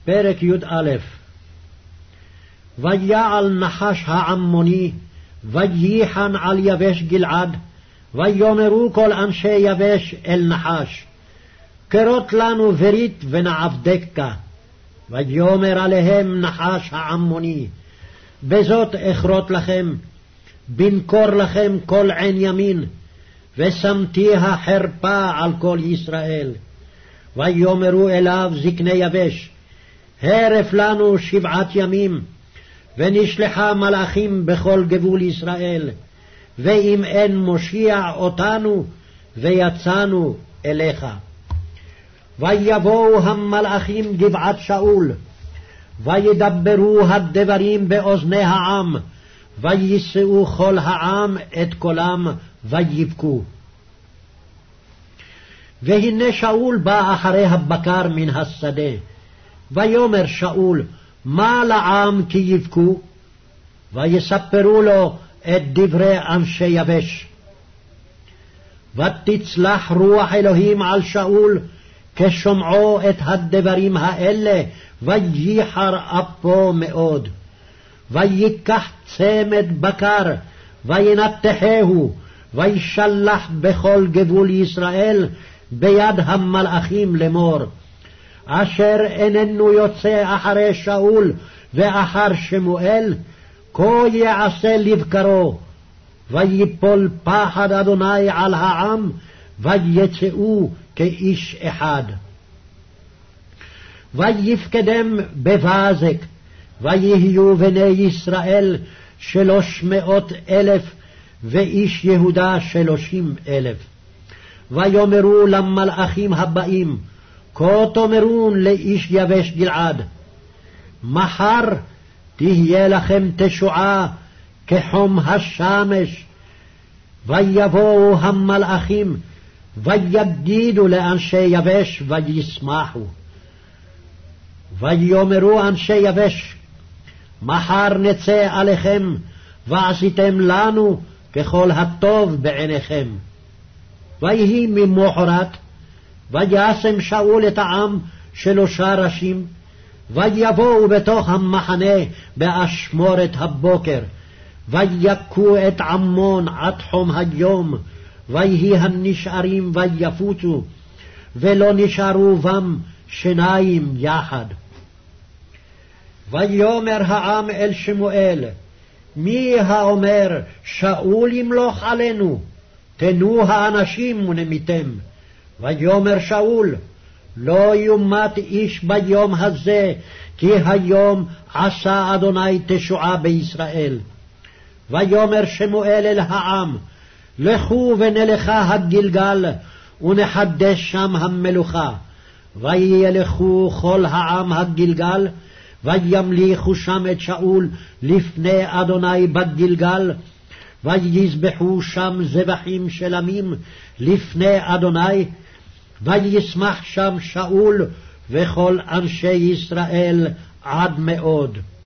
פרק י"א. ויעל נחש העמוני, וייחן על יבש גלעד, ויאמרו כל אנשי יבש אל נחש, כרות לנו ברית ונעבדך. ויאמר עליהם נחש העמוני, בזאת אכרות לכם, בנקור לכם כל עין ימין, ושמתי החרפה על כל ישראל. ויאמרו אליו זקני יבש, הרף לנו 7 ימים, ונשלחה מלאכים בכל גבול ישראל, ואם אין מושיע אותנו, ויצאנו אליך. ויבואו המלאכים גבעת שאול, וידברו הדברים באוזני העם, ויישאו כל העם את קולם, ויבכו. והנה שאול בא אחרי הבקר מן השדה, ויאמר שאול, מה לעם כי יבכו? ויספרו לו את דברי אנשי יבש. ותצלח רוח אלוהים על שאול, כשומעו את הדברים האלה, וייחר אפו מאוד. ויקח צמד בקר, וינתחהו, וישלח בכל גבול ישראל, ביד המלאכים לאמור, אשר איננו יוצא אחרי שאול ואחר שמואל, כה יעשה לבקרו. ויפול פחד אדוני על העם, ויצאו כאיש אחד. ויפקדם בבזק, ויהיו בני ישראל 300,000, ואיש יהודה 30,000. ויאמרו למלאכים הבאים, כה תאמרון לאיש יבש גלעד, מחר תהיה לכם תשועה כחום השמש. ויבואו המלאכים, ויגידו לאנשי יבש, וישמחו. ויאמרו אנשי יבש, מחר נצא עליכם, ועשיתם לנו ככל הטוב בעיניכם. ויהי ממחרת, וישם שאול את העם 3 ראשים, ויבואו בתוך המחנה באשמורת הבוקר, ויכו את עמון עד חום היום, ויהי הנשארים ויפוצו, ולא נשארו בם 2 יחד. ויאמר העם אל שמואל, מי האומר שאול ימלוך עלינו? תנו האנשים ונמיתם. ויאמר שאול, לא יומת איש ביום הזה, כי היום עשה אדוני תשועה בישראל. ויאמר שמואל אל העם, לכו ונלכה הגלגל, ונחדש שם המלוכה. וילכו כל העם הגלגל, וימליכו שם את שאול לפני אדוני בגלגל, ויזבחו שם זבחים שלמים לפני אדוני, וישמח שם שאול וכל אנשי ישראל עד מאוד.